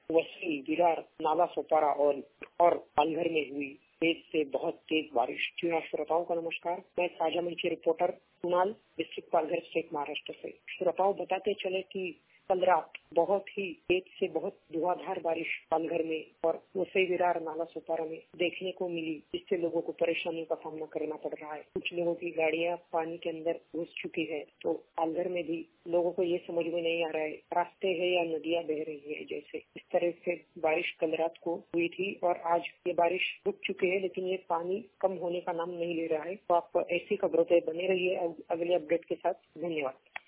वसई, विरार, नाला सोपारा और पालघर में हुई तेज से बहुत तेज बारिश। जी श्रोताओं का नमस्कार, मैं साझा मंच की reporter Kunal, district Palghar, state Maharashtra से। श्रोताओं बताते चले कि कल रात बहुत ही तेज से बहुत धुआंधार बारिश पालघर में और वसई, विरार, नाला सोपारा में देखने को मिली, जिससे लोगों को परेशानियों का सामना करना पड़ रहा है। कुछ लोगों की गाड़ियां पानी के अंदर घुस चुकी है, तो पालघर में भी लोगों को ये समझ में नहीं आ रहा है रास्ते है या नदियां बह रही है। जैसे इस तरह से बारिश कल रात को हुई थी और आज ये बारिश रुक चुकी है, लेकिन ये पानी कम होने का नाम नहीं ले रहा है। तो आप ऐसी खबरों पे बने रहिए अगले अपडेट के साथ। धन्यवाद।